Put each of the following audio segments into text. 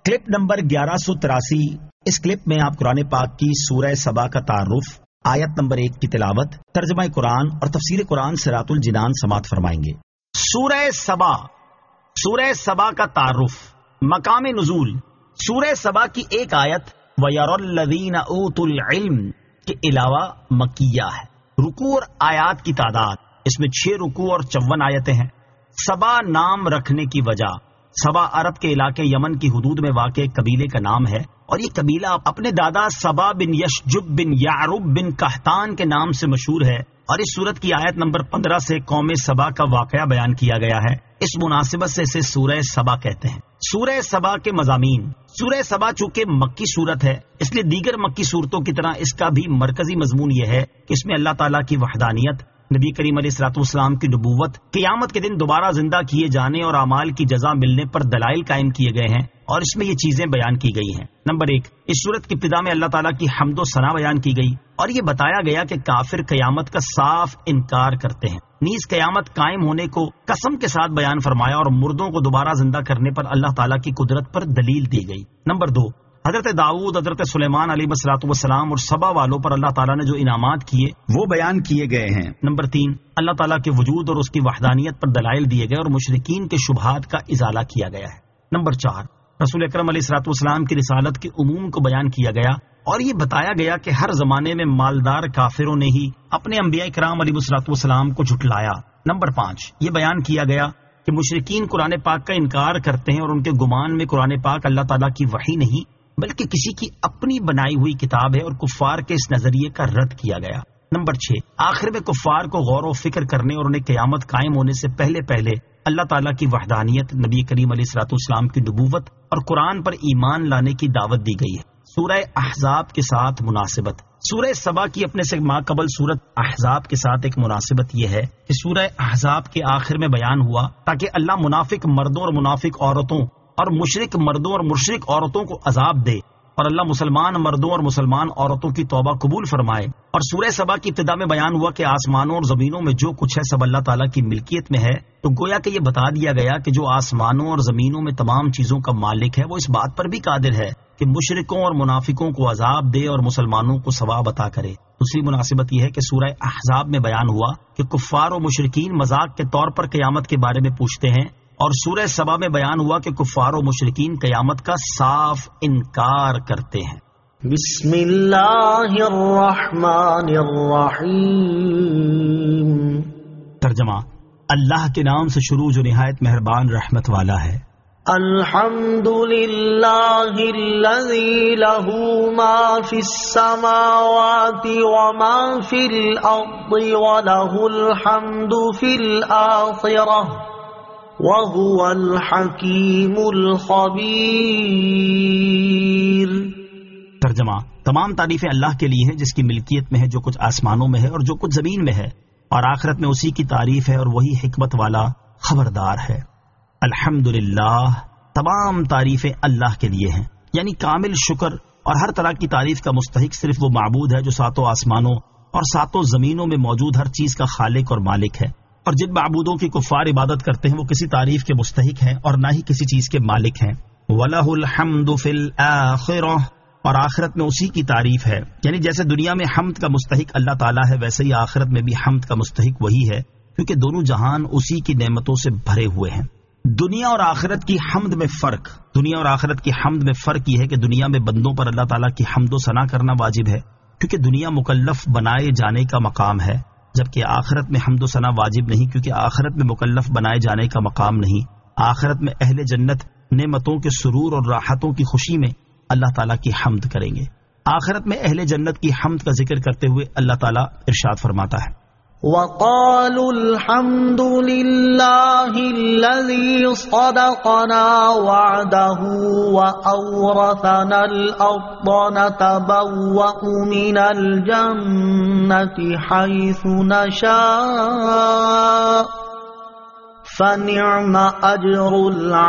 Clip number 1183۔ اس clip میں آپ قرآن پاک کی سورہ سبا کا تعارف، آیت نمبر 1 کی تلاوت، ترجمہ قرآن اور تفسیر قرآن صراط الجنان سماعت فرمائیں گے۔ سورہ سبا کا تعارف، مقام نزول۔ سورہ سبا کی ایک آیت وَيَرَى الَّذِينَ أُوتُوا الْعِلْمَ کے علاوہ مکیہ ہے۔ رکوع اور آیات کی تعداد، اس میں 6 رکوع اور 54 آیتیں ہیں۔ سبا نام رکھنے کی وجہ، سبا عرب کے علاقے یمن کی حدود میں واقع ایک قبیلے کا نام ہے، اور یہ قبیلہ اپنے دادا سبا بن یشجب بن یعرب بن قحطان کے نام سے مشہور ہے، اور اس سورت کی آیت نمبر 15 سے قوم سبا کا واقعہ بیان کیا گیا ہے۔ اس مناسبت سے اسے سورہ سبا کہتے ہیں۔ سورہ سبا کے مضامین۔ سورہ سبا چونکہ مکی سورت ہے، اس لیے دیگر مکی سورتوں کی طرح اس کا بھی مرکزی مضمون یہ ہے کہ اس میں اللہ تعالیٰ کی وحدانیت، نبی کریم علیہ الصلوۃ والسلام کی نبوت، قیامت کے دن دوبارہ زندہ کیے جانے اور اعمال کی جزا ملنے پر دلائل قائم کیے گئے ہیں، اور اس میں یہ چیزیں بیان کی گئی ہیں۔ نمبر 1، اس سورت کی ابتدا میں اللہ تعالیٰ کی حمد و ثنا بیان کی گئی، اور یہ بتایا گیا کہ کافر قیامت کا صاف انکار کرتے ہیں۔ نیز قیامت قائم ہونے کو قسم کے ساتھ بیان فرمایا، اور مردوں کو دوبارہ زندہ کرنے پر اللہ تعالیٰ کی قدرت پر دلیل دی گئی۔ نمبر 2، حضرت داؤد، حضرت سلیمان علیہ الصلوۃ والسلام اور سبا والوں پر اللہ تعالیٰ نے جو انعامات کیے وہ بیان کیے گئے ہیں۔ نمبر 3، اللہ تعالیٰ کے وجود اور اس کی وحدانیت پر دلائل دیے گئے اور مشرکین کے شبہات کا ازالہ کیا گیا ہے۔ نمبر 4، رسول اکرم علیہ الصلوۃ والسلام کی رسالت کے عموم کو بیان کیا گیا، اور یہ بتایا گیا کہ ہر زمانے میں مالدار کافروں نے ہی اپنے انبیاء کرام علیہ الصلوۃ والسلام کو جھٹلایا۔ نمبر 5، یہ بیان کیا گیا کہ مشرکین قرآن پاک کا انکار کرتے ہیں، اور ان کے گمان میں قرآن پاک اللہ تعالیٰ کی وحی نہیں بلکہ کسی کی اپنی بنائی ہوئی کتاب ہے، اور کفار کے اس نظریے کا رد کیا گیا۔ نمبر 6، آخر میں کفار کو غور و فکر کرنے اور انہیں قیامت قائم ہونے سے پہلے اللہ تعالیٰ کی وحدانیت، نبی کریم علیہ الصلوۃ والسلام کی نبوت اور قرآن پر ایمان لانے کی دعوت دی گئی ہے۔ سورہ احزاب کے ساتھ مناسبت۔ سورہ سبا کی اپنے سے ماقبل سورت احزاب کے ساتھ ایک مناسبت یہ ہے کہ سورہ احزاب کے آخر میں بیان ہوا تاکہ اللہ منافق مردوں اور منافق عورتوں اور مشرک مردوں اور مشرک عورتوں کو عذاب دے، اور اللہ مسلمان مردوں اور مسلمان عورتوں کی توبہ قبول فرمائے۔ اور سورہ سبا کی ابتدا میں بیان ہوا کہ آسمانوں اور زمینوں میں جو کچھ ہے سب اللہ تعالیٰ کی ملکیت میں ہے، تو گویا کہ یہ بتا دیا گیا کہ جو آسمانوں اور زمینوں میں تمام چیزوں کا مالک ہے وہ اس بات پر بھی قادر ہے کہ مشرکوں اور منافقوں کو عذاب دے اور مسلمانوں کو ثواب عطا کرے۔ دوسری مناسبت یہ ہے کہ سورہ احزاب میں بیان ہوا کہ کفار و مشرکین مذاق کے طور پر قیامت کے بارے میں پوچھتے ہیں، اور سورہ سبا میں بیان ہوا کہ کفار و مشرکین قیامت کا صاف انکار کرتے ہیں۔ بسم اللہ الرحمن الرحیم۔ ترجمہ، اللہ کے نام سے شروع جو نہایت مہربان رحمت والا ہے۔ الحمد للہ الذی لہ ما فی السماوات وما فی الارض ولہ الحمد فی الآخرہ وَهُوَ الْحَكِيمُ الْخَبِيرُ۔ ترجمہ، تمام تعریفیں اللہ کے لیے ہیں جس کی ملکیت میں ہے جو کچھ آسمانوں میں ہے اور جو کچھ زمین میں ہے، اور آخرت میں اسی کی تعریف ہے اور وہی حکمت والا خبردار ہے۔ الحمدللہ، تمام تعریفیں اللہ کے لیے ہیں، یعنی کامل شکر اور ہر طرح کی تعریف کا مستحق صرف وہ معبود ہے جو 7 آسمانوں اور 7 زمینوں میں موجود ہر چیز کا خالق اور مالک ہے، اور جن معبودوں کی کفار عبادت کرتے ہیں وہ کسی تعریف کے مستحق ہیں اور نہ ہی کسی چیز کے مالک ہیں۔ وَلَهُ الْحَمْدُ فِي الْآخِرَةِ، اور آخرت میں اسی کی تعریف ہے، یعنی جیسے دنیا میں حمد کا مستحق اللہ تعالیٰ ہے ویسے ہی آخرت میں بھی حمد کا مستحق وہی ہے، کیونکہ دونوں جہان اسی کی نعمتوں سے بھرے ہوئے ہیں۔ دنیا اور آخرت کی حمد میں فرق۔ دنیا اور آخرت کی حمد میں فرق یہ ہے کہ دنیا میں بندوں پر اللہ تعالیٰ کی حمد و ثنا کرنا واجب ہے، کیونکہ دنیا مکلف بنائے جانے کا مقام ہے، جبکہ آخرت میں حمد و ثنا واجب نہیں، کیونکہ آخرت میں مکلف بنائے جانے کا مقام نہیں۔ آخرت میں اہل جنت نعمتوں کے سرور اور راحتوں کی خوشی میں اللہ تعالیٰ کی حمد کریں گے۔ آخرت میں اہل جنت کی حمد کا ذکر کرتے ہوئے اللہ تعالیٰ ارشاد فرماتا ہے، وَقَالُوا الْحَمْدُ لِلَّهِ الَّذِي صَدَقَنَا وَعْدَهُ وَأَوْرَثَنَا الْأَرْضَ نَتَبَوَّأُ مِنَ الْجَنَّةِ حَيْثُ نَشَاءُ فَنِعْمَ أَجْرُ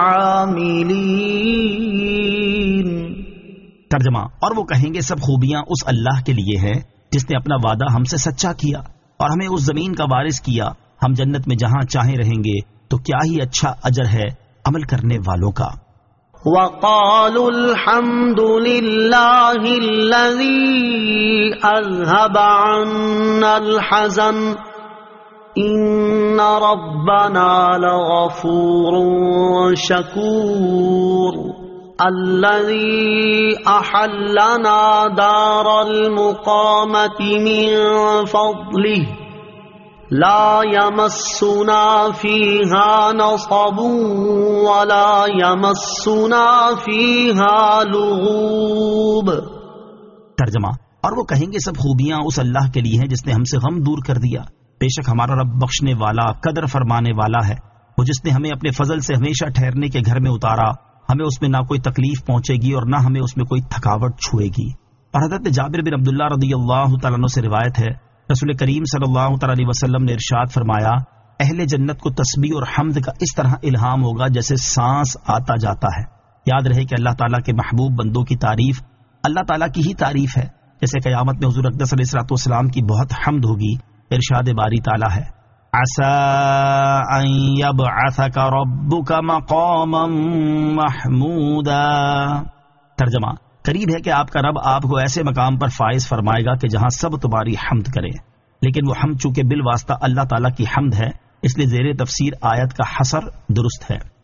الْعَامِلِينَ۔ ترجمہ، اور وہ کہیں گے سب خوبیاں اس اللہ کے لیے ہیں جس نے اپنا وعدہ ہم سے سچا کیا اور ہمیں اس زمین کا وارث کیا، ہم جنت میں جہاں چاہیں رہیں گے، تو کیا ہی اچھا اجر ہے عمل کرنے والوں کا۔ وقالوا الحمد لله الذي أذهب عنا الحزن إن ربنا لغفور شكور الذي أحلنا دار المقامة من فضله لا يمسنا فيها نصب ولا يمسنا فيها لغوب۔ ترجمہ، اور وہ کہیں گے سب خوبیاں اس اللہ کے لیے ہیں جس نے ہم سے غم دور کر دیا، بے شک ہمارا رب بخشنے والا قدر فرمانے والا ہے، وہ جس نے ہمیں اپنے فضل سے ہمیشہ ٹھہرنے کے گھر میں اتارا، ہمیں اس میں نہ کوئی تکلیف پہنچے گی اور نہ ہمیں اس میں کوئی تھکاوٹ چھوئے گی۔ اور حضرت جابر بن عبداللہ رضی اللہ تعالیٰ عنہ سے روایت ہے، رسول کریم صلی اللہ تعالیٰ علیہ وسلم نے ارشاد فرمایا، اہل جنت کو تسبیح اور حمد کا اس طرح الہام ہوگا جیسے سانس آتا جاتا ہے۔ یاد رہے کہ اللہ تعالیٰ کے محبوب بندوں کی تعریف اللہ تعالیٰ کی ہی تعریف ہے، جیسے قیامت میں حضور اقدس علیہ الصلوۃ والسلام کی بہت حمد ہوگی۔ ارشاد باری تعالیٰ ہے، عسى ان يبعثك ربك مقاما محمودا۔ ترجمہ، قریب ہے کہ آپ کا رب آپ کو ایسے مقام پر فائز فرمائے گا کہ جہاں سب تمہاری حمد کرے، لیکن وہ حمد چونکہ بالواسطہ اللہ تعالیٰ کی حمد ہے، اس لیے زیر تفسیر آیت کا حصر درست ہے۔